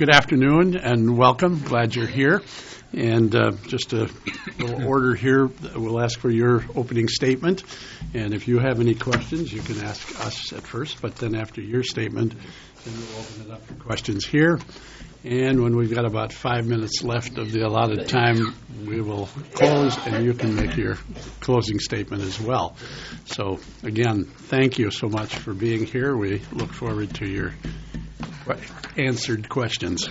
Good afternoon and welcome. Glad you're here. And just a little order here. We'll ask for your opening statement. And if you have any questions, you can ask us at first. But then after your statement, then we'll open it up for questions here. And when we've got about 5 minutes left of the allotted time, we will close, and you can make your closing statement as well. So, again, thank you so much for being here. We look forward to your answered questions.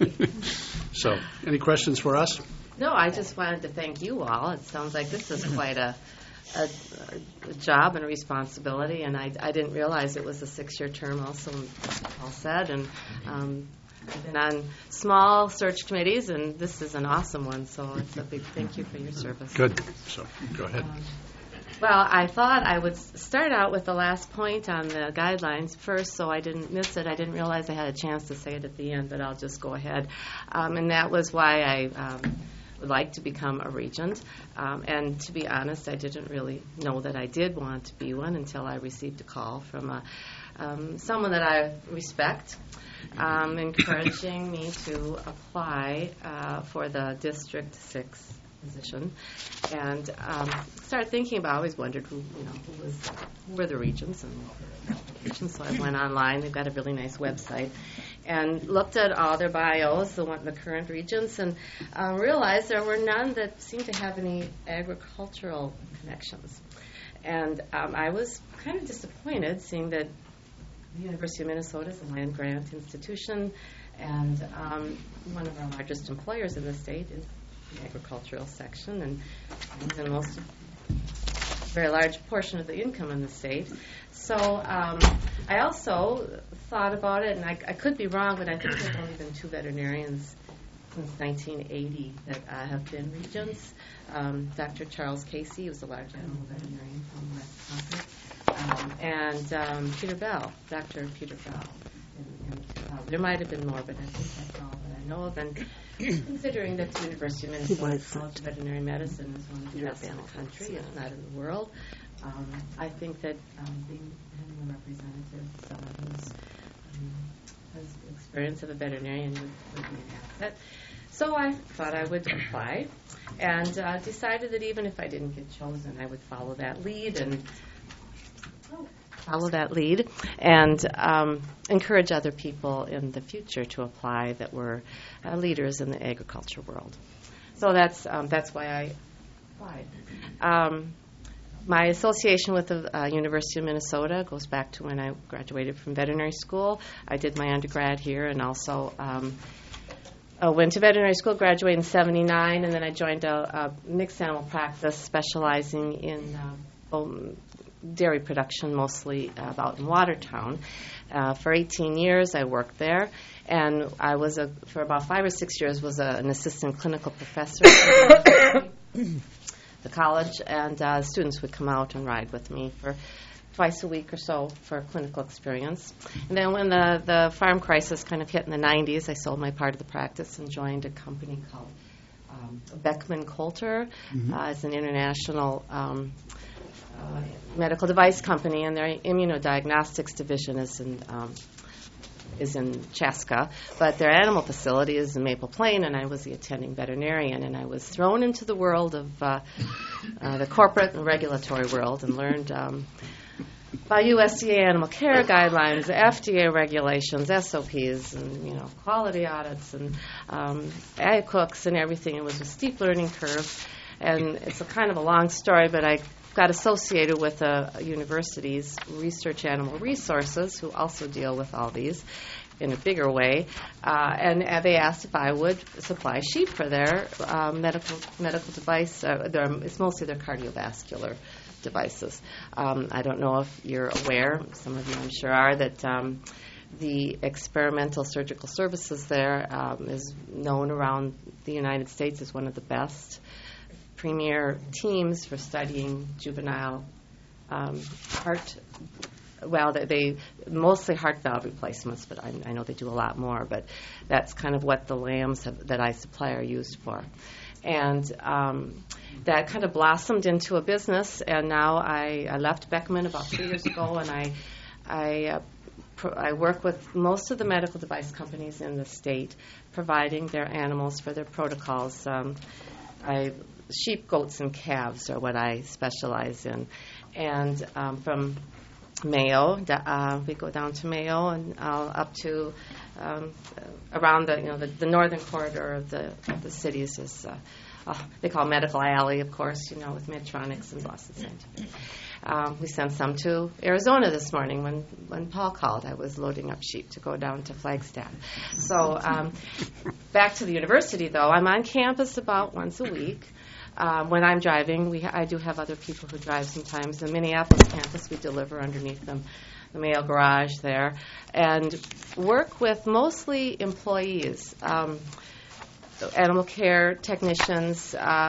So, any questions for us? No, I just wanted to thank you all. It sounds like this is quite a job and a responsibility, and I didn't realize it was a 6-year term also, Paul said, and I've been on small search committees, and this is an awesome one, so it's a big thank you for your service. Good. So, go ahead. Well, I thought I would start out with the last point on the guidelines first, so I didn't miss it. I didn't realize I had a chance to say it at the end, but I'll just go ahead. And that was why I would like to become a regent. And to be honest, I didn't really know that I did want to be one until I received a call from someone that I respect, encouraging me to apply for the District 6 position, and started thinking about. I always wondered who were the regents and applications. So I went online. They've got a really nice website, and looked at all their bios, the current regents, and realized there were none that seemed to have any agricultural connections. And I was kind of disappointed seeing that the University of Minnesota is a land-grant institution, and one of our largest employers in the state is the agricultural section, and the most very large portion of the income in the state. So I also thought about it, and I could be wrong, but I think there have only been 2 veterinarians since 1980 that have been regents. Dr. Charles Casey was a large animal veterinarian from the West Country, and Peter Bell, Dr. Peter Bell. And there might have been more, but I think that's all that I know of. And considering that the University of Minnesota's College of Veterinary Medicine is one of the best in the country, if not in the world, I think that having a representative, someone who has experience of a veterinarian would be an asset. So I thought I would apply, and decided that even if I didn't get chosen, I would follow that lead and encourage other people in the future to apply that were leaders in the agriculture world. So that's why I applied. My association with the University of Minnesota goes back to when I graduated from veterinary school. I did my undergrad here, and also went to veterinary school, graduated in 1979, and then I joined a mixed animal practice specializing in dairy production, mostly out in Watertown. For 18 years, I worked there, and I was for about 5 or 6 years was an assistant clinical professor at the college, and students would come out and ride with me for twice a week or so for clinical experience. And then when the farm crisis kind of hit in the 90s, I sold my part of the practice and joined a company called Beckman Coulter. It's an international medical device company, and their immunodiagnostics division is in Chaska, but their animal facility is in Maple Plain, and I was the attending veterinarian, and I was thrown into the world of the corporate and regulatory world, and learned about USDA animal care guidelines, FDA regulations, SOPs, and quality audits, and ag cooks and everything. It was a steep learning curve, and it's a kind of a long story, but I got associated with a university's research animal resources, who also deal with all these in a bigger way, and they asked if I would supply sheep for their medical device. It's mostly their cardiovascular devices. I don't know if you're aware, some of you I'm sure are, that the experimental surgical services there is known around the United States as one of the best premier teams for studying juvenile heart. Well, they mostly heart valve replacements, but I know they do a lot more. But that's kind of what the lambs that I supply are used for. And that kind of blossomed into a business, and now I left Beckman about 3 years ago, and I I work with most of the medical device companies in the state, providing their animals for their protocols. Sheep, goats, and calves are what I specialize in. And from Mayo, we go down to Mayo and up to around the northern corridor of the cities is they call Medical Alley, of course, with Medtronics and Boston Scientific. We sent some to Arizona this morning when Paul called. I was loading up sheep to go down to Flagstaff. So back to the university, though. I'm on campus about once a week. When I'm driving, I do have other people who drive sometimes. The Minneapolis campus, we deliver underneath the Mayo garage there, and work with mostly employees, animal care technicians,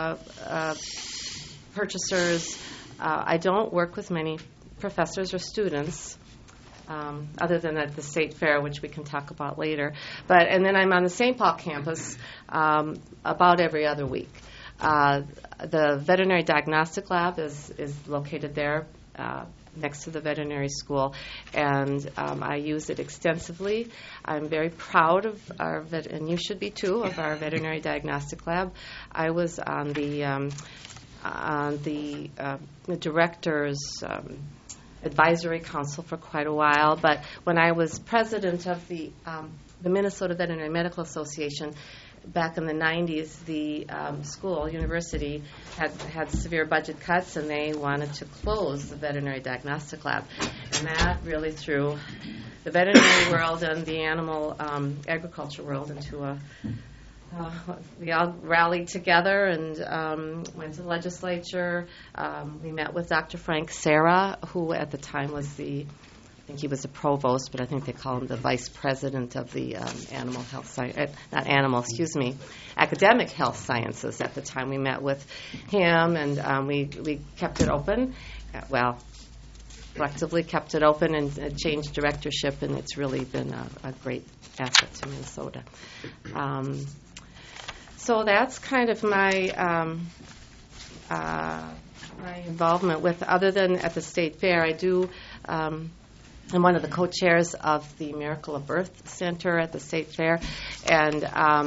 purchasers. I don't work with many professors or students, other than at the State Fair, which we can talk about later. And then I'm on the St. Paul campus about every other week. The veterinary diagnostic lab is located there next to the veterinary school, and I use it extensively. I'm very proud of our and you should be too, of our veterinary diagnostic lab. I was on the director's advisory council for quite a while, but when I was president of the Minnesota Veterinary Medical Association, back in the 90s, the university had severe budget cuts, and they wanted to close the veterinary diagnostic lab. And that really threw the veterinary world and the animal agriculture world into we all rallied together and went to the legislature. We met with Dr. Frank Serra, who at the time was I think he was the provost, but I think they call him the vice president of the academic health sciences at the time. We met with him, and we kept it open. Collectively kept it open and changed directorship, and it's really been a great asset to Minnesota. So that's kind of my my involvement with, other than at the State Fair. I do. I'm one of the co-chairs of the Miracle of Birth Center at the State Fair, and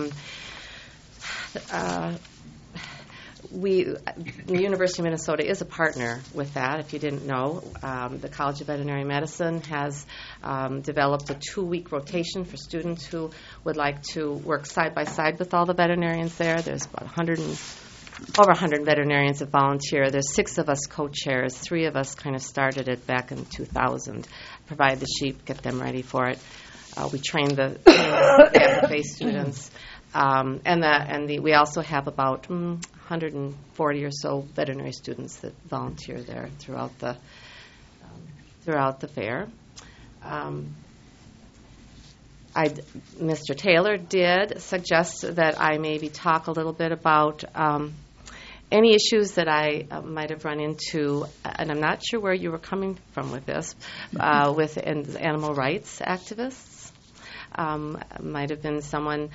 the University of Minnesota is a partner with that, if you didn't know. The College of Veterinary Medicine has developed a 2-week rotation for students who would like to work side by side with all the veterinarians there. There's about over 100 veterinarians that volunteer. There's 6 of us co-chairs. 3 of us kind of started it back in 2000. Provide the sheep, get them ready for it. We train the FFA students. We also have about 140 or so veterinary students that volunteer there throughout the fair. Mr. Taylor did suggest that I maybe talk a little bit about any issues that I might have run into, and I'm not sure where you were coming from with this, with animal rights activists. Might have been someone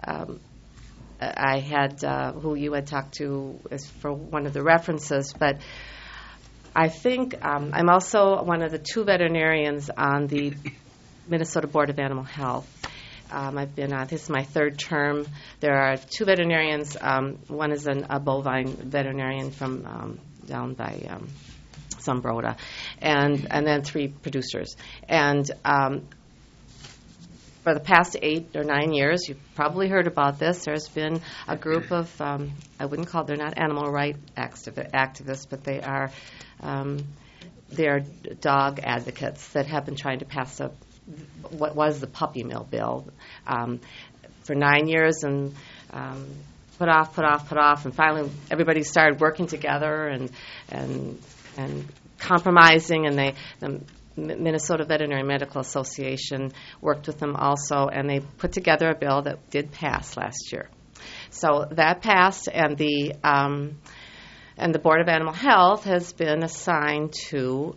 I had who you had talked to as for one of the references, but I think I'm also one of the 2 veterinarians on the Minnesota Board of Animal Health. I've been on, this is my 3rd term. There are 2 veterinarians. One is a bovine veterinarian from down by Zumbrota, and then 3 producers. And for the past 8 or 9 years, you've probably heard about this. There's been a group of, I wouldn't call, they're not animal rights activists, but they're dog advocates that have been trying to pass what was the puppy mill bill for 9 years, and put off, and finally everybody started working together and compromising, and the Minnesota Veterinary Medical Association worked with them also, and they put together a bill that did pass last year. So that passed, and the Board of Animal Health has been assigned to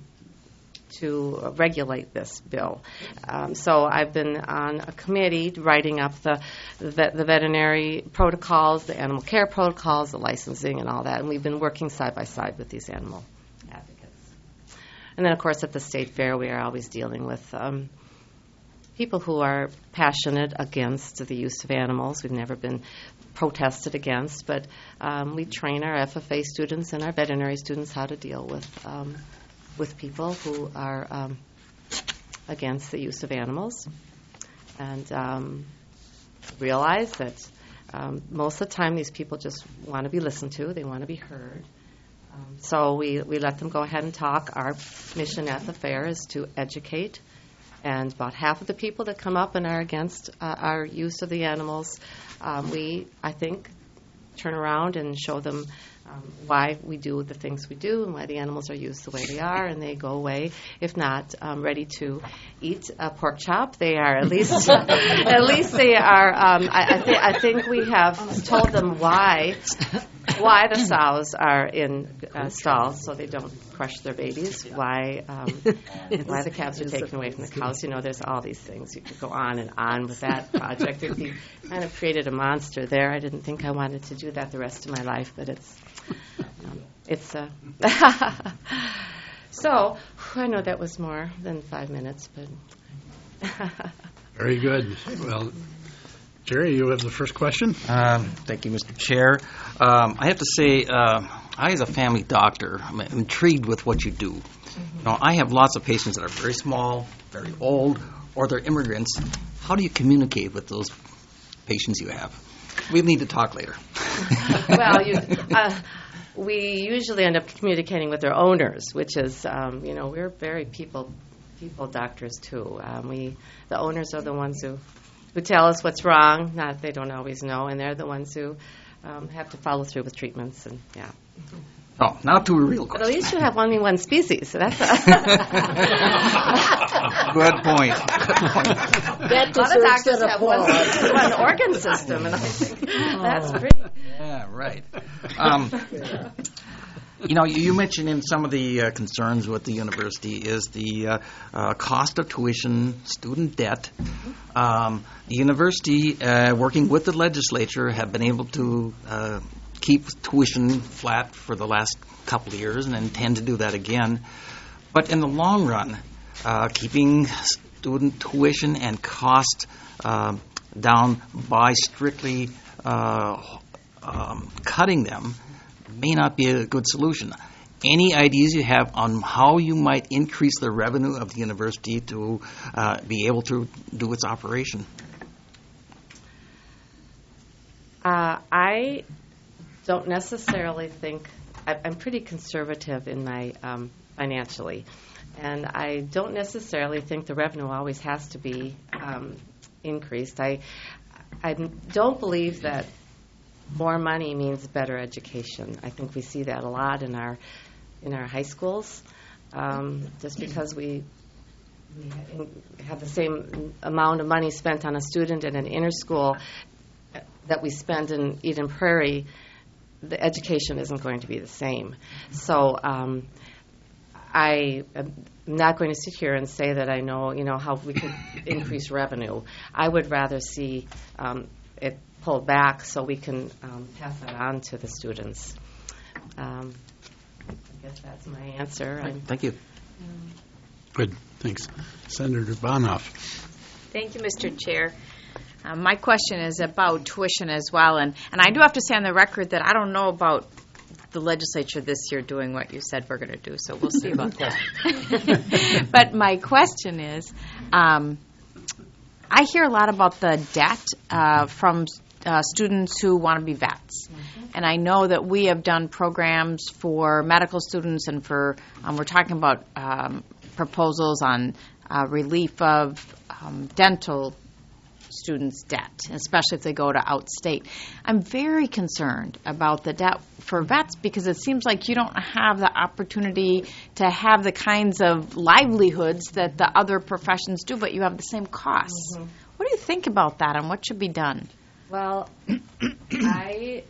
regulate this bill. So I've been on a committee writing up the veterinary protocols, the animal care protocols, the licensing, and all that, and we've been working side by side with these animal advocates. And then, of course, at the State Fair, we are always dealing with people who are passionate against the use of animals. We've never been protested against, but we train our FFA students and our veterinary students how to deal with people who are against the use of animals, and realize that most of the time these people just want to be listened to. They want to be heard. So we let them go ahead and talk. Our mission at the fair is to educate, and about half of the people that come up and are against our use of the animals, we, I think, turn around and show them why we do the things we do and why the animals are used the way they are, and they go away, if not ready to eat a pork chop. They are at least they are. I think we have told them why the sows are in stalls so they don't crush their babies. Why the calves are taken away from the cows. There's all these things. You could go on and on with that project. You kind of created a monster there. I didn't think I wanted to do that the rest of my life, but it's so I know that was more than 5 minutes, but Very good. Well, Jerry, you have the first question. Thank you, Mr. Chair. I have to say, I, as a family doctor, I'm intrigued with what you do. Mm-hmm. I have lots of patients that are very small, very old, or they're immigrants. How do you communicate with those patients you have? We need to talk later. Well, we usually end up communicating with their owners, which is, we're very people doctors too. The owners are the ones who tell us what's wrong. Not they don't always know, and they're the ones who have to follow through with treatments. And yeah. Oh, now to a real question. But at least you have only one species. So that's Good point. A lot of doctors have one organ system, and I think that's pretty. Yeah, right. You mentioned in some of the concerns with the university is the cost of tuition, student debt. The university, working with the legislature, have been able to keep tuition flat for the last couple of years and intend to do that again. But in the long run, keeping student tuition and cost down by strictly cutting them may not be a good solution. Any ideas you have on how you might increase the revenue of the university to be able to do its operation? I don't necessarily think I'm pretty conservative in my financially, and I don't necessarily think the revenue always has to be increased. I don't believe that more money means better education. I think we see that a lot in our high schools. Just because we have the same amount of money spent on a student in an inner school that we spend in Eden Prairie, the education isn't going to be the same. So I am not going to sit here and say that I know how we can increase revenue. I would rather see it pulled back so we can pass that on to the students. I guess that's my answer. Thank you. Good. Thanks. Senator Bonoff. Thank you, Mr. Chair. My question is about tuition as well, and I do have to say on the record that I don't know about the legislature this year doing what you said we're going to do, so we'll see about that. But my question is, I hear a lot about the debt from students who want to be vets. Mm-hmm. And I know that we have done programs for medical students and for, we're talking about proposals on relief of dental students' debt, especially if they go to outstate. I'm very concerned about the debt for vets because it seems like you don't have the opportunity to have the kinds of livelihoods that the other professions do, but you have the same costs. Mm-hmm. What do you think about that and what should be done? Well, I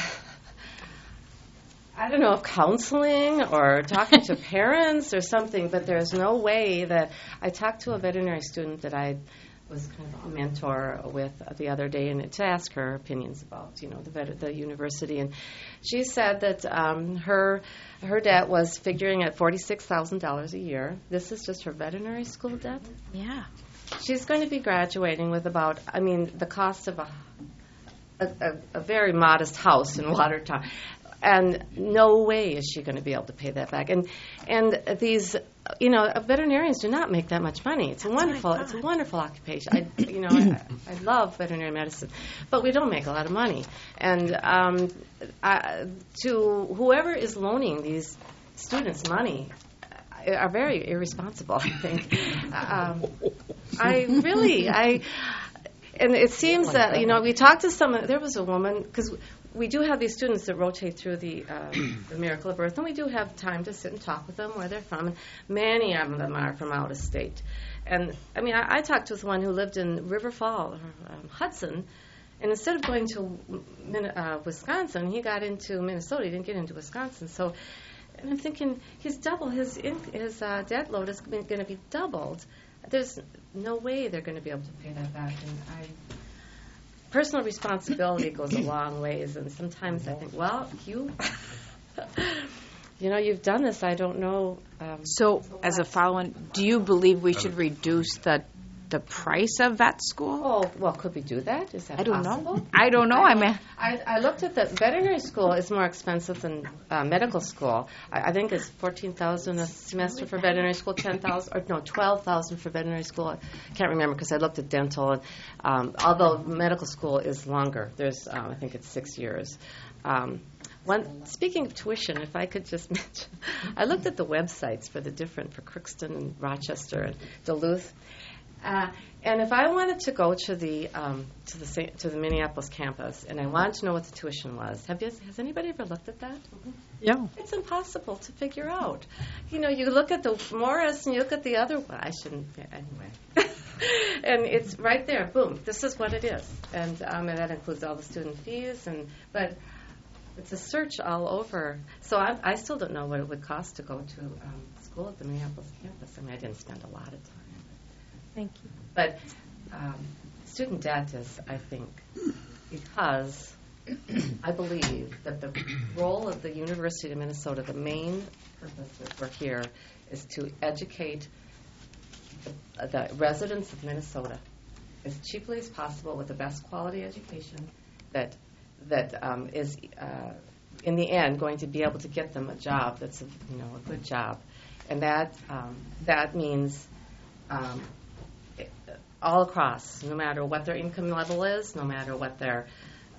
don't know if counseling or talking to parents or something, but there's no way that I talked to a veterinary student that I was kind of a mentor with the other day, and to ask her opinions about the university, and she said that her debt was figuring at $46,000 a year. This is just her veterinary school debt. Yeah. she's going to be graduating with about, the cost of a very modest house in Watertown. And no way is she going to be able to pay that back. And these, veterinarians do not make that much money. It's a wonderful occupation. I love veterinary medicine, but we don't make a lot of money. And to whoever is loaning these students money, are very irresponsible, I think. And it seems that, we talked to someone, there was a woman, because we do have these students that rotate through the Miracle of Birth, and we do have time to sit and talk with them where they're from. And many of them are from out of state. And, I talked with one who lived in River Falls, Hudson, and instead of going to Wisconsin, he got into Minnesota. He didn't get into Wisconsin. So, and I'm thinking, his debt load is going to be doubled. There's no way they're going to be able to pay that back. And personal responsibility goes a long ways, and sometimes I think, well, you've done this. I don't know. So, as a follow-on, do you believe we should reduce the price of vet school? Oh, well, could we do that? Is that possible? I don't know. I looked at the veterinary school is more expensive than medical school. I think it's $14,000 a semester for veterinary school, $12,000 for veterinary school. I can't remember because I looked at dental. And, although medical school is longer, there's I think it's 6 years. Speaking of tuition, if I could just mention, I looked at the websites for Crookston and Rochester and Duluth. And if I wanted to go to the Minneapolis campus and I wanted to know what the tuition was, has anybody ever looked at that? Yeah. It's impossible to figure out. You look at the Morris and you look at the other one. I shouldn't, anyway. And it's right there. Boom. This is what it is. And that includes all the student fees. But it's a search all over. So I still don't know what it would cost to go to school at the Minneapolis campus. I didn't spend a lot of time. Thank you. But student debt is, I think, because I believe that the role of the University of Minnesota, the main purpose that we're here, is to educate the residents of Minnesota as cheaply as possible with the best quality education that is, in the end, going to be able to get them a job that's a good job, and that means. All across, no matter what their income level is, no matter what their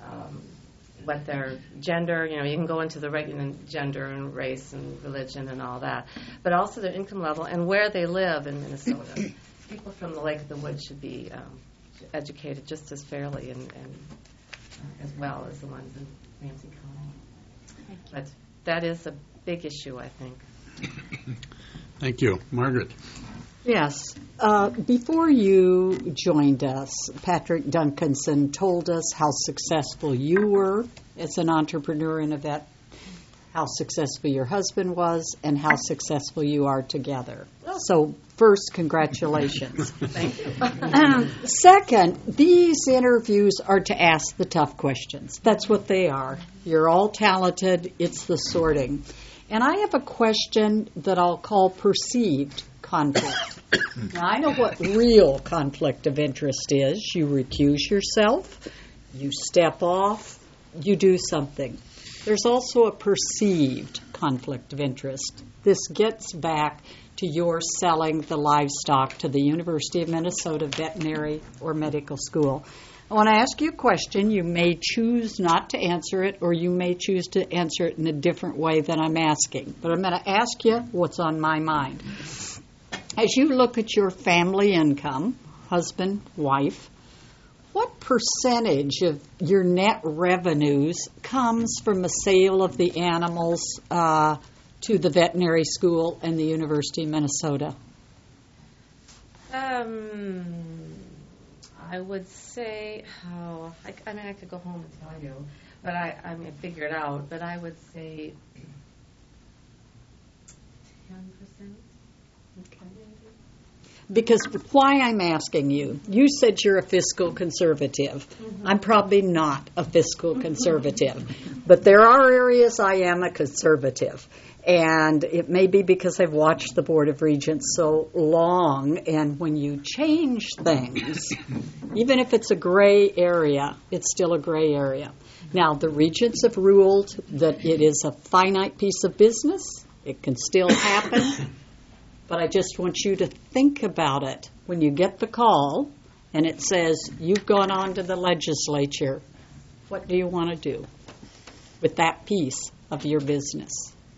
gender, you can go into the regular gender and race and religion and all that, but also their income level and where they live in Minnesota. People from the Lake of the Woods should be educated just as fairly and as well as the ones in Ramsey County. But that is a big issue, I think. Thank you. Margaret. Yes. Before you joined us, Patrick Duncanson told us how successful you were as an entrepreneur and a vet, how successful your husband was, and how successful you are together. So, first, congratulations. Thank you. Second, these interviews are to ask the tough questions. That's what they are. You're all talented. It's the sorting. And I have a question that I'll call perceived conflict. Now, I know what real conflict of interest is. You recuse yourself, you step off, you do something. There's also a perceived conflict of interest. This gets back to your selling the livestock to the University of Minnesota Veterinary or Medical School. I want to ask you a question. You may choose not to answer it, or you may choose to answer it in a different way than I'm asking. But I'm going to ask you what's on my mind. As you look at your family income, husband, wife, what percentage of your net revenues comes from the sale of the animals to the veterinary school and the University of Minnesota? I would say, I could go home and tell you, but I figure it out, but I would say 10%. Okay. Because why I'm asking you, you said you're a fiscal conservative. Mm-hmm. I'm probably not a fiscal conservative, but there are areas I am a conservative. And it may be because I've watched the Board of Regents so long, and when you change things, even if it's a gray area, it's still a gray area. Now, the Regents have ruled that it is a finite piece of business. It can still happen. But I just want you to think about it. When you get the call and it says, you've gone on to the legislature, what do you want to do with that piece of your business?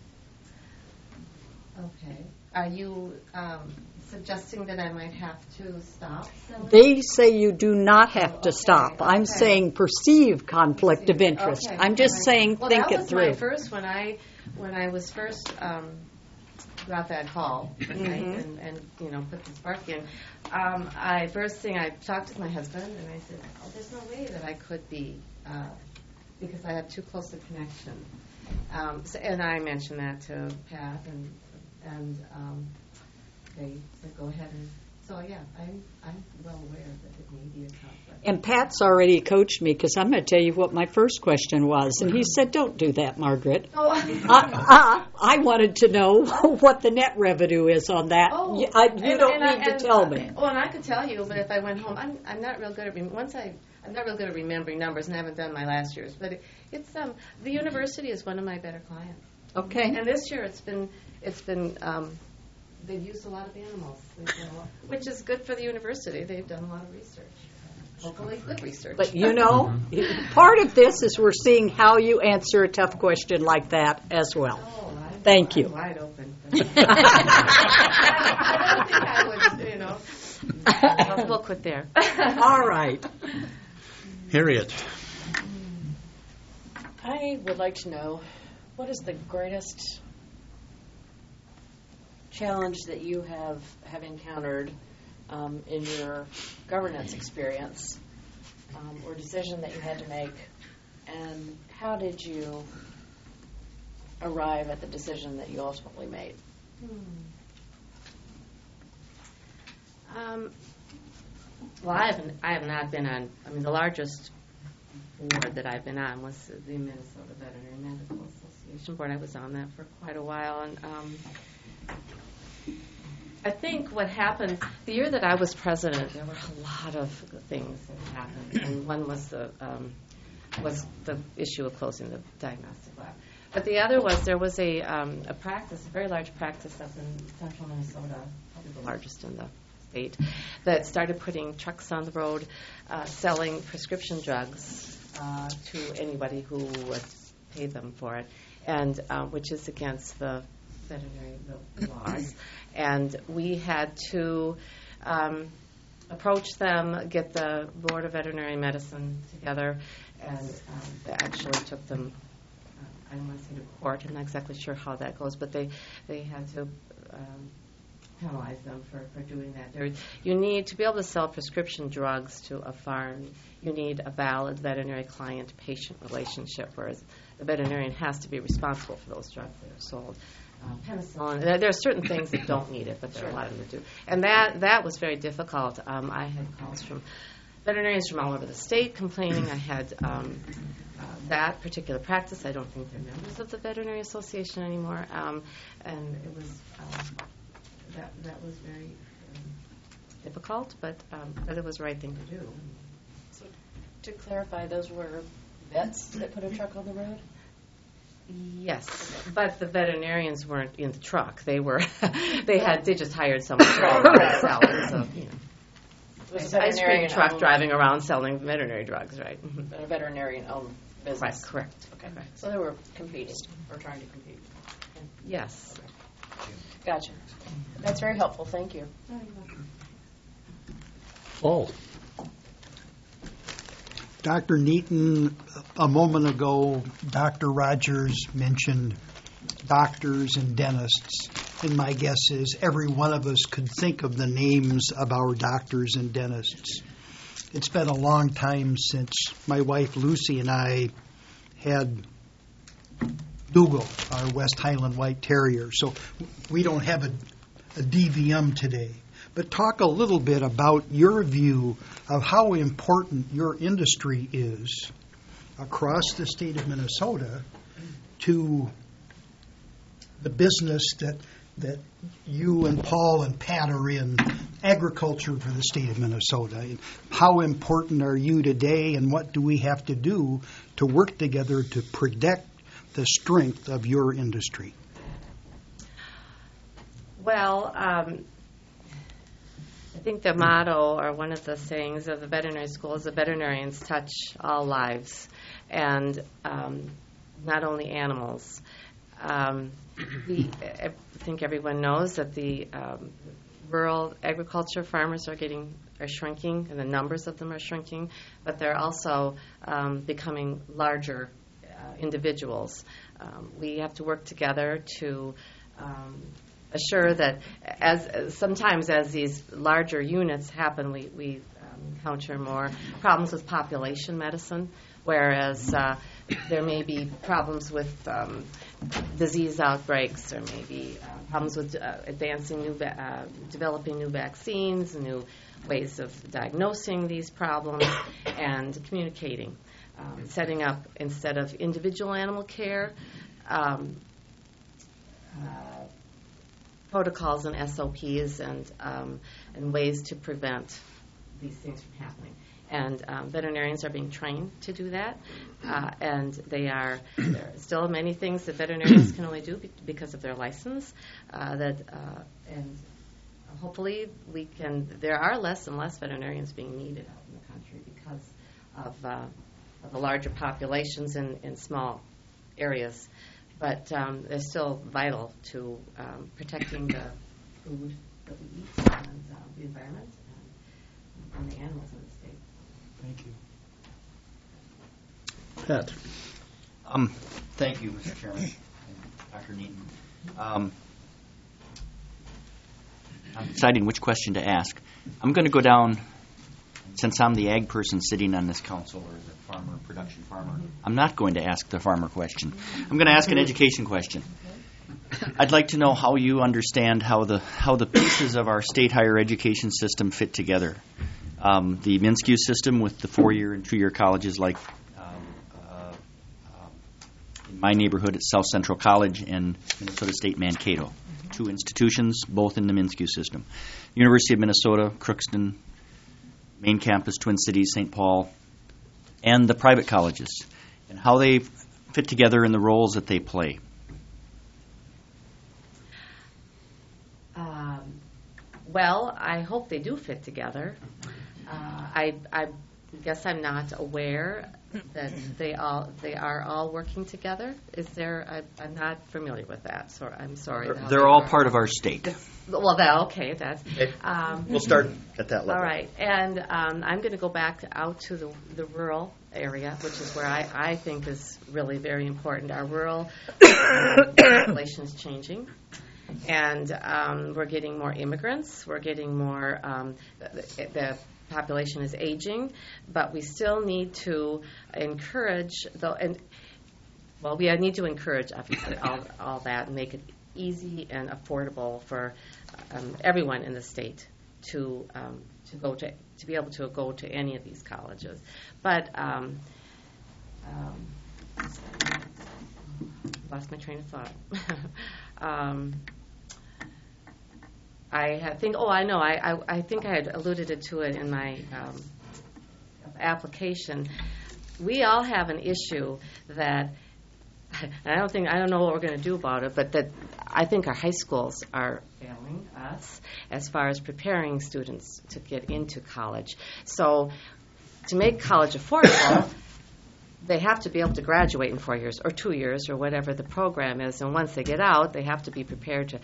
Okay. Are you suggesting that I might have to stop selling? They say you do not have to Okay, stop. I'm okay. saying perceived conflict of interest. Okay, I'm just all right. saying Well, think that it was through. my first when I was first got that call and put the spark in. First thing I talked to my husband and I said, there's no way that I could be because I have too close a connection. And I mentioned that to Pat and they said go ahead and. So yeah, I'm well aware that it may be a conflict. And Pat's already coached me because I'm going to tell you what my first question was. And he said, don't do that, Margaret. Oh, I wanted to know what the net revenue is on that. Oh, You don't need to tell me. Well, and I could tell you, but if I went home, I'm not real good at I'm not real good at remembering numbers, and I haven't done my last year's. But it's the university is one of my better clients. Okay. And this year it's been they've used a lot of animals, which is good for the university. They've done a lot of research. Hopefully good research. But part of this is we're seeing how you answer a tough question like that as well. Thank you. I'm wide open. I don't think I would, we'll quit there. All right. Harriet. I would like to know, what is the greatest challenge that you have encountered in your governance experience or decision that you had to make, and how did you arrive at the decision that you ultimately made? Well, I have not been on. I mean, the largest board that I've been on was the Minnesota Veterinary Medical Association board. I was on that for quite a while, and I think what happened the year that I was president, there were a lot of things that happened, and one was the issue of closing the diagnostic lab. But the other was there was a practice, a very large practice up in central Minnesota, probably the largest in the state, that started putting trucks on the road selling prescription drugs to anybody who would pay them for it, and which is against the veterinary laws. And we had to approach them, get the Board of Veterinary Medicine together, and actually took them, I don't want to say to court, I'm not exactly sure how that goes, but they had to penalize them for doing that. You need to be able to sell prescription drugs to a farm. You need a valid veterinary client-patient relationship, whereas the veterinarian has to be responsible for those drugs that are sold. Penicillin. There are certain things that don't need it, but there are a lot of them that do. And that was very difficult. I had calls from veterinarians from all over the state complaining. I had that particular practice. I don't think they're members of the Veterinary Association anymore. And it was that was very difficult, but it was the right thing to do. So, to clarify, those were vets that put a truck on the road? Yes, but the veterinarians weren't in the truck. They were. They just hired someone to drive around selling. So, It was ice cream truck driving around selling veterinary drugs, right? Mm-hmm. A veterinarian-owned business. Right, correct. Okay, so they were competing, or trying to compete. Yes. Gotcha. That's very helpful. Thank you. Paul. Dr. Neaton, a moment ago, Dr. Rogers mentioned doctors and dentists, and my guess is every one of us could think of the names of our doctors and dentists. It's been a long time since my wife Lucy and I had Dougal, our West Highland White Terrier, so we don't have a DVM today. But talk a little bit about your view of how important your industry is across the state of Minnesota to the business that you and Paul and Pat are in, agriculture for the state of Minnesota. And how important are you today, and what do we have to do to work together to protect the strength of your industry? Well, I think the motto, or one of the sayings of the veterinary school, is the veterinarians touch all lives, and not only animals. I think everyone knows that the rural agriculture farmers are shrinking, and the numbers of them are shrinking, but they're also becoming larger individuals. We have to work together to assure that sometimes as these larger units happen, we encounter more problems with population medicine, whereas there may be problems with disease outbreaks, or maybe problems with developing new vaccines, new ways of diagnosing these problems, and communicating. Setting up, instead of individual animal care, protocols and SOPs and ways to prevent these things from happening. And veterinarians are being trained to do that, and there are still many things that veterinarians can only do because of their license. And hopefully there are less and less veterinarians being needed out in the country because of the larger populations in small areas. But they're still vital to protecting the food that we eat and the environment and the animals in the state. Thank you. Pat. Thank you, Mr. Chairman and Dr. Neaton. I'm deciding which question to ask. I'm going to go down, since I'm the ag person sitting on this council, or the production farmer, I'm not going to ask the farmer question. I'm going to ask an education question. I'd like to know how you understand how the pieces of our state higher education system fit together. The MnSCU system with the 4-year and 2-year colleges, like in my neighborhood at South Central College and Minnesota State Mankato. 2 institutions, both in the MnSCU system. University of Minnesota, Crookston, main campus, Twin Cities, St. Paul, and the private colleges, and how they fit together in the roles that they play. Well, I hope they do fit together. I guess I'm not aware that they are all working together. Is there? I'm not familiar with that, so I'm sorry. They're all part of our state. Well, okay. That's. We'll start at that level. All right, and I'm going to go back out to the rural area, which is where I think is really very important. Our rural population is changing. And we're getting more immigrants. We're getting more. The population is aging, but we still need to encourage. We need to encourage obviously all that and make it easy and affordable for everyone in the state to be able to go to any of these colleges. But lost my train of thought. I think I had alluded to it in my application. We all have an issue that, and I don't know what we're going to do about it, but that I think our high schools are failing us as far as preparing students to get into college. So to make college affordable, they have to be able to graduate in 4 years or 2 years or whatever the program is, and once they get out, they have to be prepared to.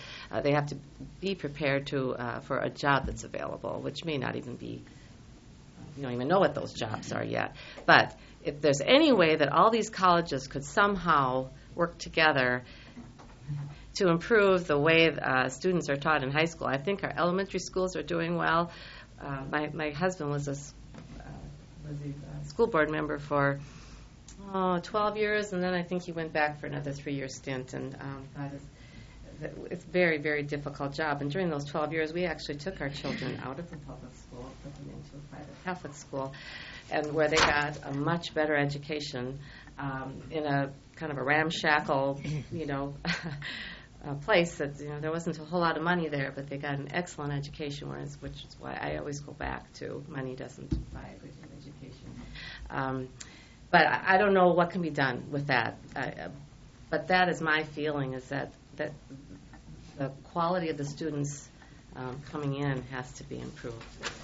For a job that's available, which may not even be. You don't even know what those jobs are yet. But if there's any way that all these colleges could somehow work together to improve the way students are taught in high school, I think our elementary schools are doing well. My husband was a school board member for 12 years, and then I think he went back for another 3-year stint, and it's a very, very difficult job. And during those 12 years, we actually took our children out of the public school, put them into a private Catholic school, and where they got a much better education in a kind of a ramshackle, place that there wasn't a whole lot of money there, but they got an excellent education, which is why I always go back to money doesn't buy a good education. But I don't know what can be done with that. But that is my feeling, is that the quality of the students coming in has to be improved.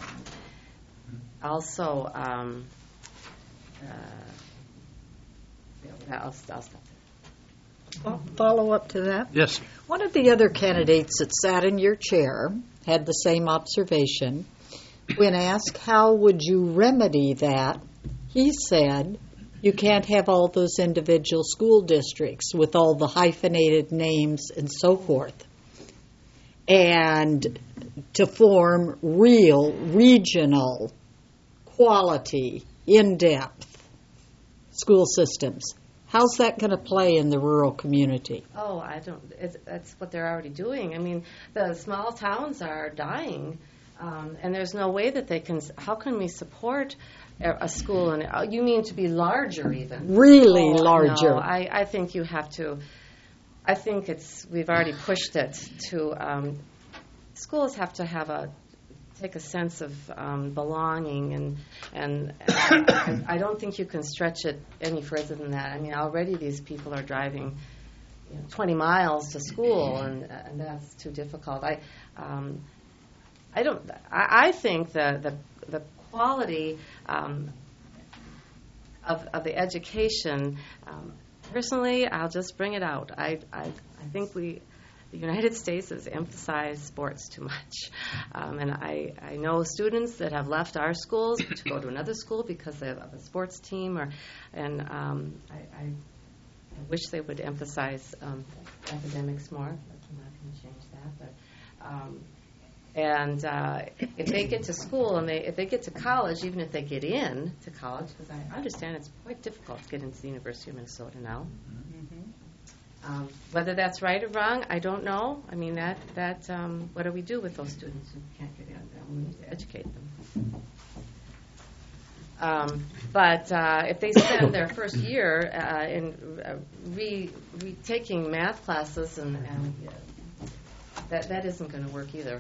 Also, I'll stop there. Follow up to that? Yes. One of the other candidates that sat in your chair had the same observation. When asked how would you remedy that, he said, you can't have all those individual school districts with all the hyphenated names and so forth. And to form real, regional, quality, in-depth school systems. How's that going to play in the rural community? Oh, I don't. That's what they're already doing. I mean, the small towns are dying, and there's no way that they can. How can we support a school? And you mean to be larger, even? Really larger. No, I think you have to. I think we've already pushed it to. Schools have to take a sense of belonging, and I don't think you can stretch it any further than that. I mean, already these people are driving 20 miles to school, and that's too difficult. I think the quality of the education. Personally, I'll just bring it out. I think the United States has emphasized sports too much. And I know students that have left our schools to go to another school because they have a sports team. I wish they would emphasize academics more. I'm not going to change that. But if they get to school and if they get to college, even if they get in to college, because I understand it's quite difficult to get into the University of Minnesota now. Whether that's right or wrong, I don't know. I mean, what do we do with those students who can't get in? We need to educate them. But if they spend their first year in retaking math classes, and that isn't going to work either.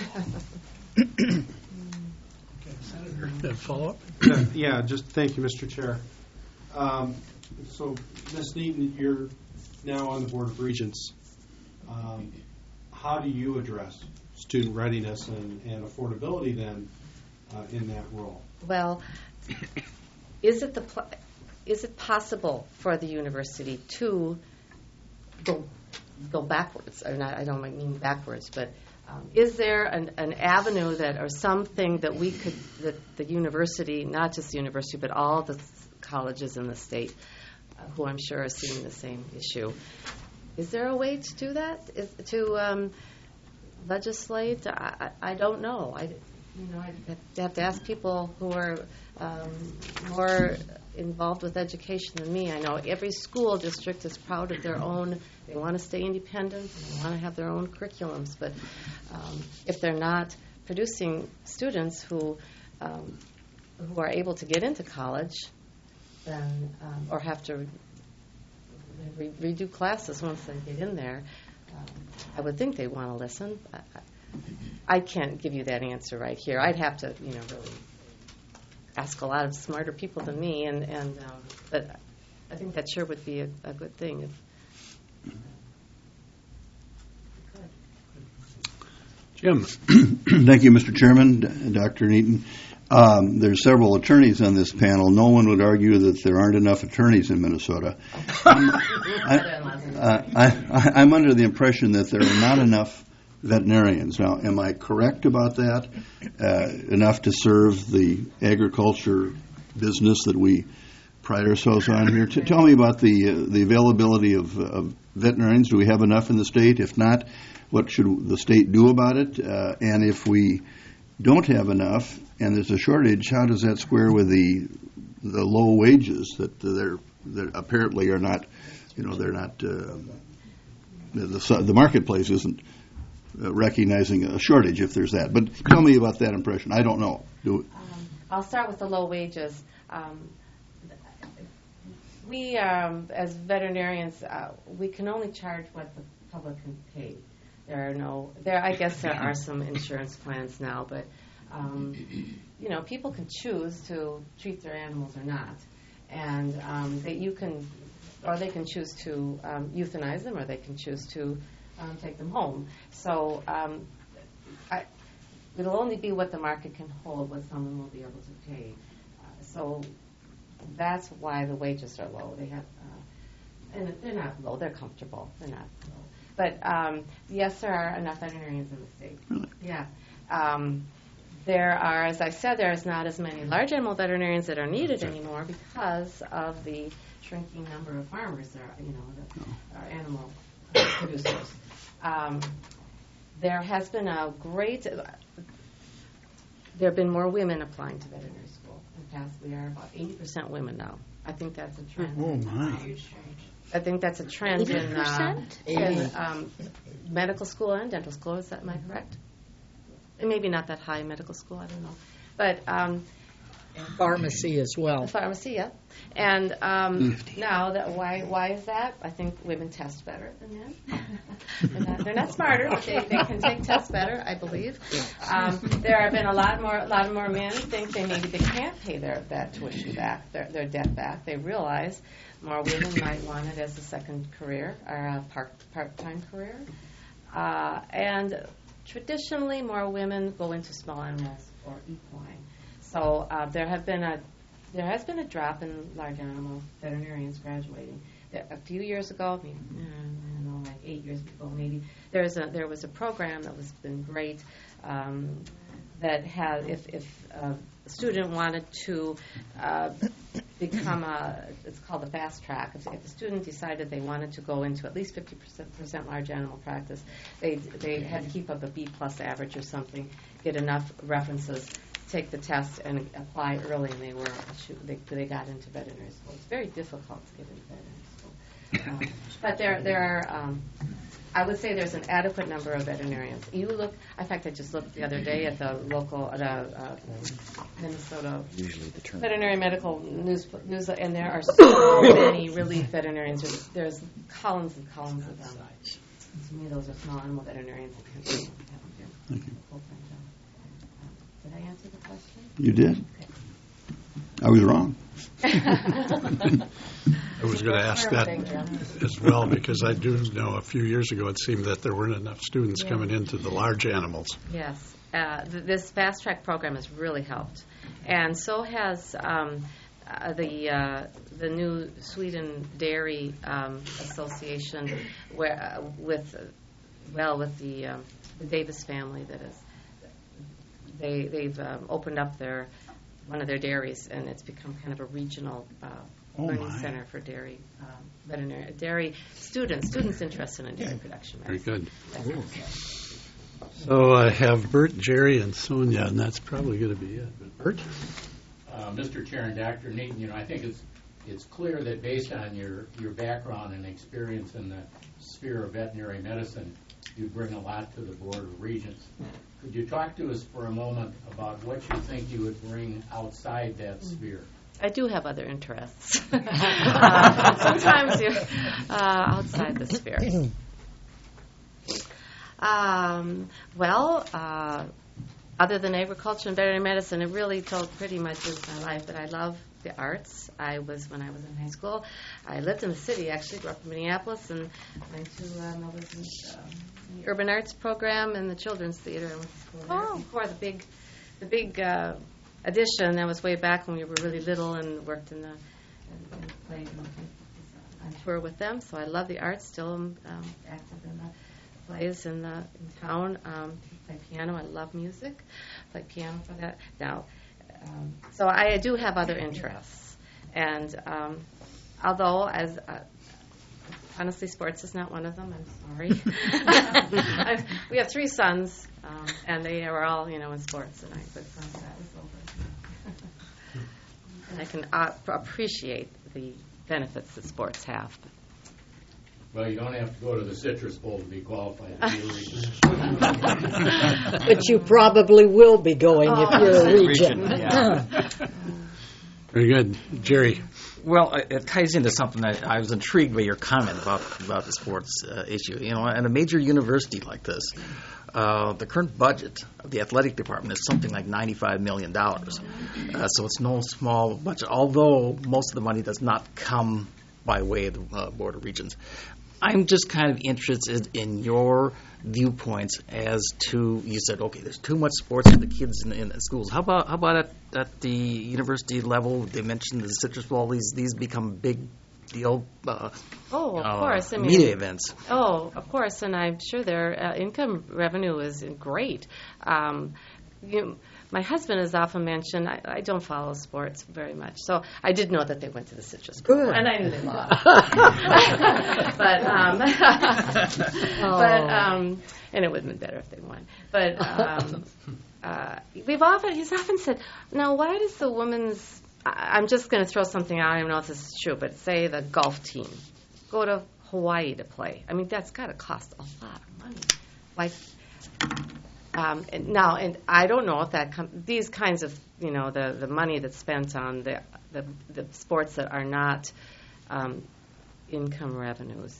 Senator, follow-up? Yeah, just thank you, Mr. Chair. So, Ms. Neaton, you're now on the Board of Regents. How do you address student readiness and affordability then in that role? Well, is it possible for the university to go backwards? Or not, I don't mean backwards, but is there an avenue or something that that the university, not just the university, but all the colleges in the state, who I'm sure are seeing the same issue. Is there a way to do that? To legislate? I don't know. I'd have to ask people who are more involved with education than me. I know every school district is proud of their own. They want to stay independent. They want to have their own curriculums. But if they're not producing students who are able to get into college, then or have to redo classes once they get in there, I would think they want to listen. I can't give you that answer right here. I'd have to, really ask a lot of smarter people than me, but I think that sure would be a good thing. Jim. Thank you, Mr. Chairman, Dr. Neaton. There's several attorneys on this panel. No one would argue that there aren't enough attorneys in Minnesota. I'm under the impression that there are not enough veterinarians. Now, am I correct about that? Enough to serve the agriculture business that we pride ourselves on here? Tell me about the availability of veterinarians. Do we have enough in the state? If not, what should the state do about it? And if we don't have enough and there's a shortage, how does that square with the low wages that apparently are not, they're not, the marketplace isn't recognizing a shortage if there's that. But tell me about that impression. I don't know. I'll start with the low wages. We, as veterinarians, we can only charge what public can pay. I guess there are some insurance plans now, but people can choose to treat their animals or not, and they can choose to euthanize them, or they can choose to take them home. So it'll only be what the market can hold, what someone will be able to pay. So that's why the wages are low. They have, and they're not low. They're comfortable. They're not low. But yes, there are enough veterinarians in the state. Really? Yeah. There are, as I said, there's not as many large animal veterinarians that are needed anymore because of the shrinking number of farmers that are animal producers. There have been more women applying to veterinary school. In the past, we are about 80% women now. I think that's a trend. Oh, my. I think that's a trend in medical school and dental school. Am I correct? And maybe not that high in medical school, I don't know. But And pharmacy as well. pharmacy, yeah. And now, why is that? I think women test better than men. They're not smarter, but they can take tests better, I believe. There have been a lot more men who think they can't pay that tuition back, their debt back. They realize more women might want it as a second career or a part-time career. And traditionally, more women go into small animals or equine. So there has been a drop in large animal veterinarians graduating. A few years ago, I don't know, like 8 years ago, maybe there was a program that was been great that had if a student wanted to become it's called the fast track. If a student decided they wanted to go into at least 50% large animal practice, they had to keep up a B+ average or something, get enough references, take the test, and apply early, and they got into veterinary school. It's very difficult to get into veterinary school, but there are. I would say there's an adequate number of veterinarians. In fact, I just looked the other day at the local Minnesota veterinary medical news, and there are so many relief veterinarians. There's columns and columns of them. To me, those are small animal veterinarians. Thank you. Did I answer the question? You did. Okay. I was wrong. I was going to ask that as well, because I do know a few years ago it seemed that there weren't enough students coming into the large animals. Yes. This fast track program has really helped. And so has the new Sweden Dairy Association, with the Davis family. That is, they've opened up one of their dairies, and it's become kind of a regional learning center for dairy veterinary dairy students interested in dairy production. Very good. So I have Bert, Jerry, and Sonia, and that's probably going to be it. But Bert? Mr. Chair and Dr. Neaton, I think it's clear that based on your background and experience in the sphere of veterinary medicine, you bring a lot to the Board of Regents. Could you talk to us for a moment about what you think you would bring outside that sphere? I do have other interests. Sometimes outside the sphere. Other than agriculture and veterinary medicine, it really pretty much is my life. But I love the arts. When I was in high school, I lived in the city, actually, grew up in Minneapolis, and went to the urban arts program and the children's theater. I went to school there before the big addition. That was way back when we were really little, and worked and played on tour with them. So I love the arts. Still am active in the plays in town. Play piano. I love music. Play piano for that now. So I do have other interests, and although honestly, sports is not one of them. I'm sorry. We have 3 sons, and they are all in sports, and but that is over. And I can appreciate the benefits that sports have. Well, you don't have to go to the Citrus Bowl to be qualified to be a regent. But you probably will be going if you're a regent. Very good. Jerry? Well, it ties into something that I was intrigued by your comment about the sports issue. At a major university like this, the current budget of the athletic department is something like $95 million. So it's no small budget, although most of the money does not come by way of the Board of Regents. I'm just kind of interested in your viewpoints as to, you said, okay, there's too much sports for the kids in schools. How about at the university level? They mentioned the Citrus Bowl. These become big deal. Of course. Media events. Oh, of course, and I'm sure their income revenue is great. My husband has often mentioned, I don't follow sports very much, so I did know that they went to the Citrus Bowl, and I knew they lost. And it would have been better if they won. But he's often said, now why does the women's, I'm just going to throw something out, I don't know if this is true, but say the golf team go to Hawaii to play. I mean, that's got to cost a lot of money. And I don't know if these kinds of, the money that's spent on the sports that are not income revenues,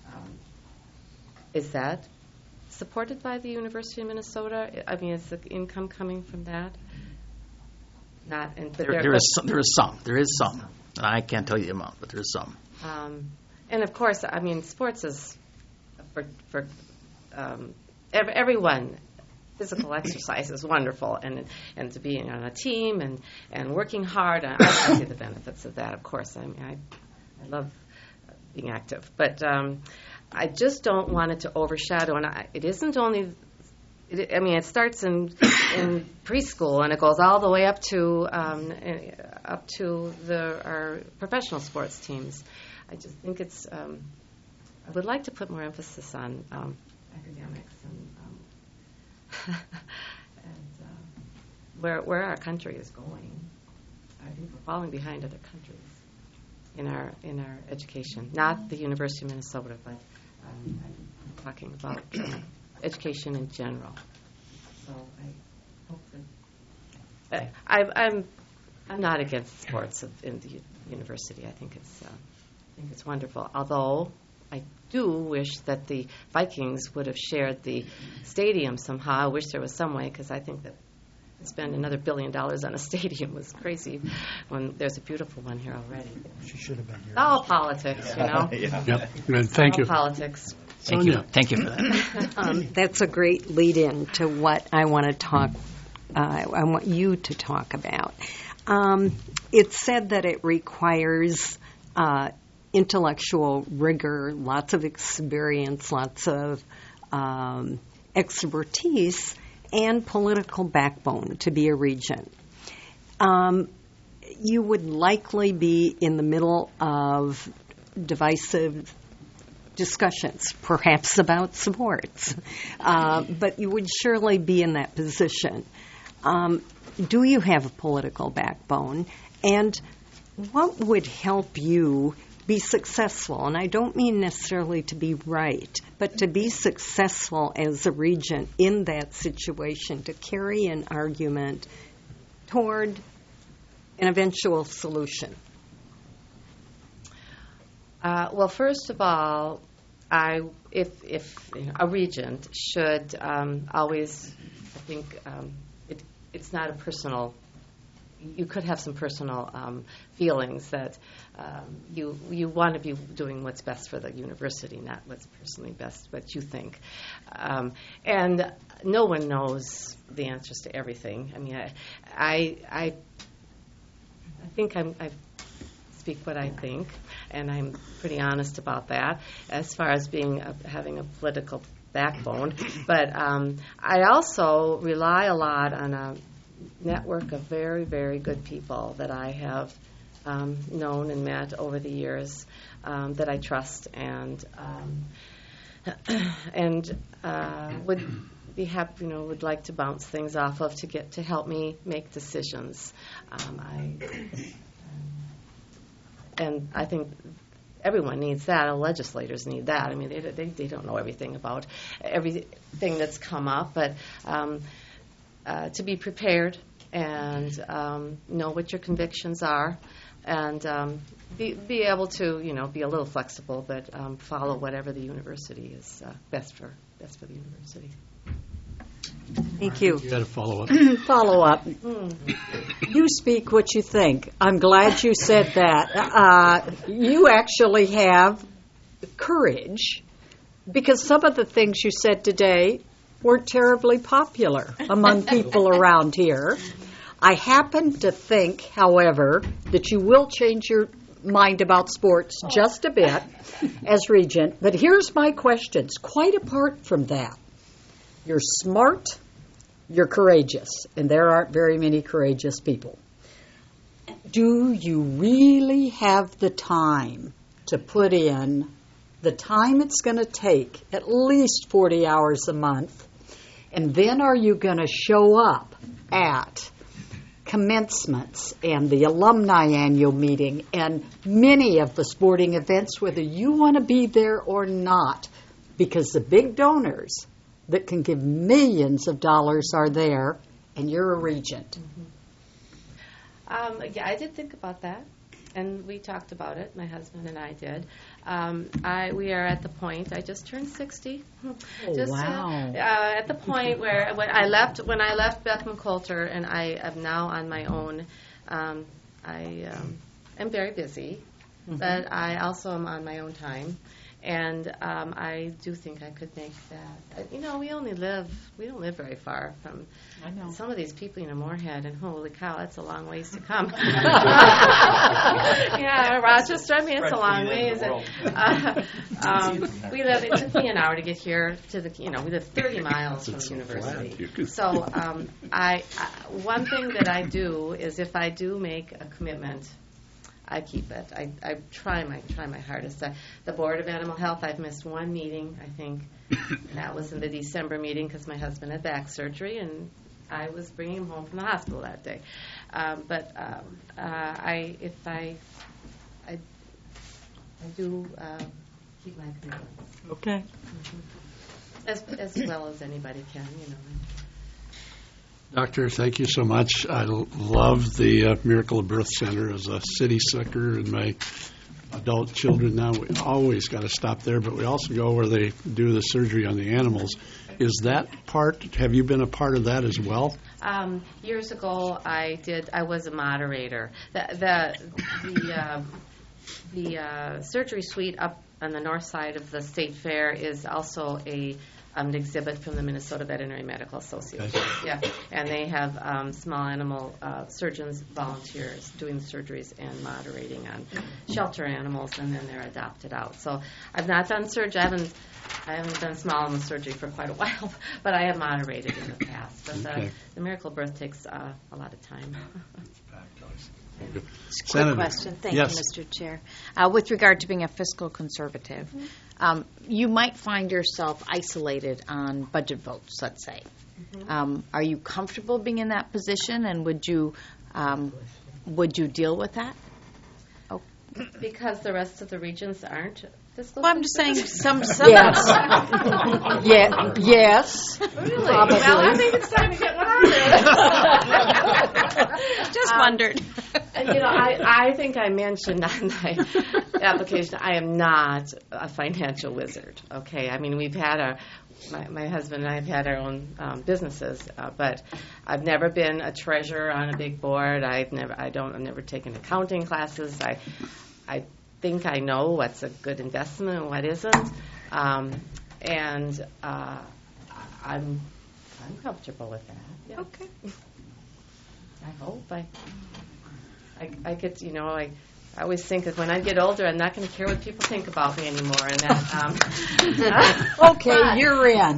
is that supported by the University of Minnesota? I mean, is the income coming from that? Not, there is some. I can't tell you the amount, but there is some. And of course, I mean, sports is for everyone. Physical exercise is wonderful, and to be on a team and working hard, I see the benefits of that. Of course, I mean, I love being active, but I just don't want it to overshadow. And it isn't only. It starts in preschool and it goes all the way up to our professional sports teams. I just think it's. I would like to put more emphasis on academics and where our country is going. I think we're falling behind other countries in our education. Not the University of Minnesota, but I'm talking about education in general. So I hope that I'm not against sports in the university. I think it's wonderful. Although I do wish that the Vikings would have shared the stadium somehow. I wish there was some way, because I think that to spend another $1 billion on a stadium was crazy when there's a beautiful one here already. She should have been here. All politics, Yep. Thank you. All politics. Thank you. Thank you for that. That's a great lead-in to what I want to talk. I want you to talk about. It's said that it requires intellectual rigor, lots of experience, lots of expertise, and political backbone to be a regent. You would likely be in the middle of divisive discussions, perhaps about sports, but you would surely be in that position. Do you have a political backbone? And what would help you be successful? And I don't mean necessarily to be right, but to be successful as a regent in that situation, to carry an argument toward an eventual solution. Well, first of all, if a regent should always, I think it's not a personal. You could have some personal feelings that you want to be doing what's best for the university, not what's personally best, what you think. And no one knows the answers to everything. I mean, I think I speak what I think, and I'm pretty honest about that as far as having a political backbone. But I also rely a lot on a network of very, very good people that I have known and met over the years that I trust and would be happy, would like to bounce things off of to help me make decisions. And I think everyone needs that. Our legislators need that. I mean, they don't know everything about everything that's come up, but to be prepared and know what your convictions are and be able to, be a little flexible, but follow whatever the university is best for the university. Thank you. You got to follow up. Follow up. You speak what you think. I'm glad you said that. You actually have courage, because some of the things you said today weren't terribly popular among people around here. I happen to think, however, that you will change your mind about sports just a bit as regent. But here's my questions. Quite apart from that, you're smart, you're courageous, and there aren't very many courageous people. Do you really have the time to put in the time it's going to take, at least 40 hours a month, and then are you going to show up at commencements and the alumni annual meeting and many of the sporting events, whether you want to be there or not, because the big donors that can give millions of dollars are there, and you're a regent? Yeah, I did think about that, and we talked about it. My husband and I did. We are at the point. I just turned 60. Wow! At the point where when I left Beckman Coulter, and I am now on my own. I am very busy, but I also am on my own time. And I do think I could make that. We don't live very far from some of these people, Moorhead, and holy cow, that's a long ways to come. Yeah, Rochester, it's a long ways. It took me an hour to get here to we live 30 miles from the university. So one thing that I do is if I do make a commitment, I keep it. I try my hardest. The Board of Animal Health, I've missed one meeting, I think. That was in the December meeting because my husband had back surgery, and I was bringing him home from the hospital that day. I do keep my commitment. Okay. As well as anybody can, Doctor, thank you so much. I love the Miracle of Birth Center as a city slicker, and my adult children now, we always got to stop there, but we also go where they do the surgery on the animals. Is that part, have you been a part of that as well? Years ago, I was a moderator. The surgery suite up on the north side of the State Fair is also an exhibit from the Minnesota Veterinary Medical Association. Okay. Yeah, and they have small animal surgeons, volunteers doing surgeries and moderating on shelter animals, and then they're adopted out. So I've not done surgery. I haven't done small animal surgery for quite a while, but I have moderated in the past. But the Miracle Birth takes a lot of time. Quick question. Thank you, Mr. Chair. With regard to being a fiscal conservative, you might find yourself isolated on budget votes, let's say. Are you comfortable being in that position, and would you deal with that? Oh. Because the rest of the regions aren't fiscal. Well, I'm just saying some. Yes. Yes. Really? Probably. Well, I think it's time to get one on there. Just wondered. I think I mentioned on my application, I am not a financial wizard. Okay, I mean we've had my husband and I have had our own businesses, but I've never been a treasurer on a big board. I've never taken accounting classes. I think I know what's a good investment and what isn't, and I'm comfortable with that. Yeah. Okay. I hope I could, I always think that when I get older, I'm not going to care what people think about me anymore. And that, okay, you're in.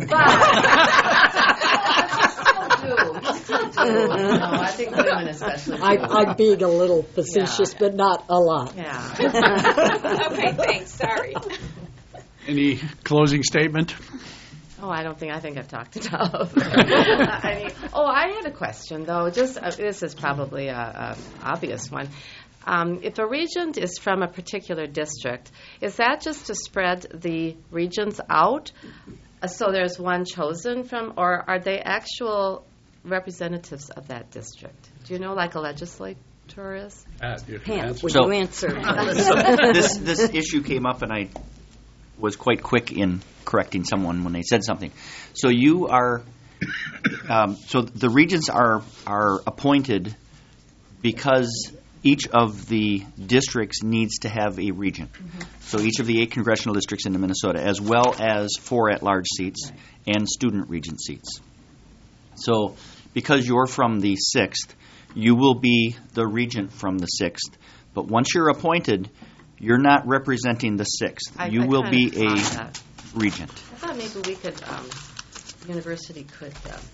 Still do. I think women especially. I'm being a little facetious, but not a lot. Yeah. Okay, thanks. Sorry. Any closing statement? I think I've talked enough. I had a question though. This is probably a obvious one. If a regent is from a particular district, is that just to spread the regents out? So there's one chosen from, or are they actual representatives of that district? Do you know, like a legislature tourists. You can Pam, answer. would So- you answer? This issue came up, and I was quite quick in correcting someone when they said something. So you are, so the regents are appointed because each of the districts needs to have a regent. So each of the 8 congressional districts in Minnesota, as well as 4 at-large seats and student regent seats. So because you're from the 6th, you will be the regent from the 6th. But once you're appointed, you're not representing the 6th. You will be a regent. I thought maybe we could, the university could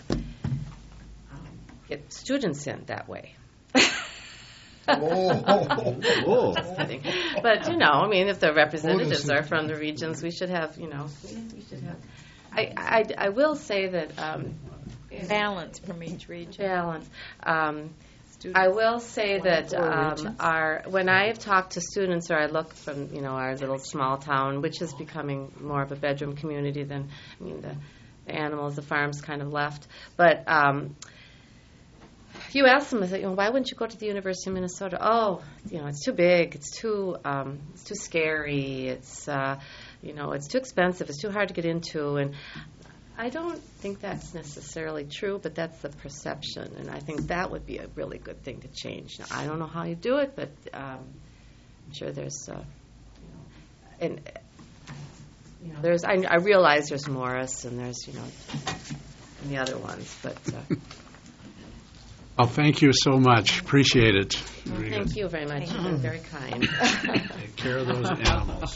get students in that way. Just kidding. But, I mean, if the representatives are from the regions, we should have, we should have. I will say that. Balance from each region. Balance. I will say that when I have talked to students, or I look from our little small town, which is becoming more of a bedroom community than the animals, the farms kind of left. But you ask them, why wouldn't you go to the University of Minnesota? Oh, it's too big, it's too scary, it's it's too expensive, it's too hard to get into, and I don't think that's necessarily true, but that's the perception, and I think that would be a really good thing to change. Now, I don't know how you do it, but I'm sure there's, there's. I realize there's Morris and there's, and the other ones, but. Well, thank you so much. Appreciate it. Thank you very much. You've been very kind. Take care of those animals.